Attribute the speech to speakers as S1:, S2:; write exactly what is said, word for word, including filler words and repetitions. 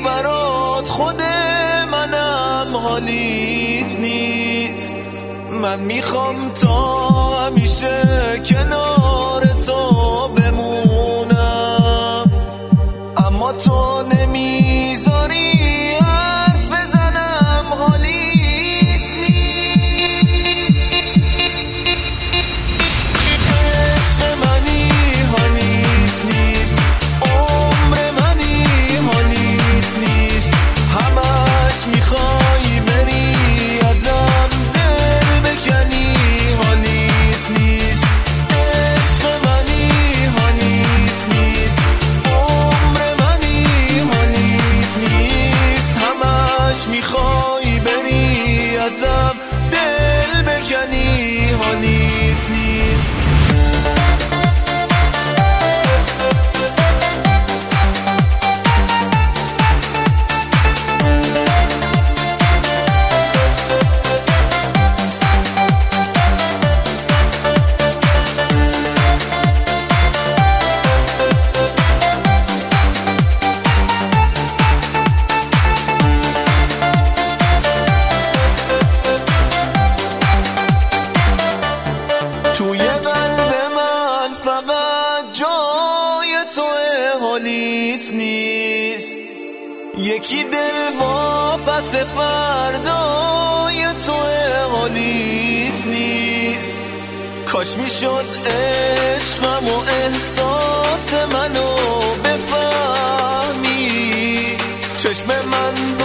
S1: برات خود منم حالیت نیست. من میخوام تا همیشه کنار تو بمونم، اما تو نمیذاری حرف بزنم. حالیت نیست. عشق منی حالیت نیست، عمر منی حالیت نیست. همش میخوای بری ازم دل بکنی. حالیت نیست. عشق منی حالیت نیست، عمر منی حالیت نیست. همش میخوای بری ازم دل بکنی. حالیت نیست. توی قلب من فقط جای توه. حالیت نیست. یکی دل واپس فردای توه. حالیت نیست. کاش میشد عشقم و احساس منو بفهمی. چشم من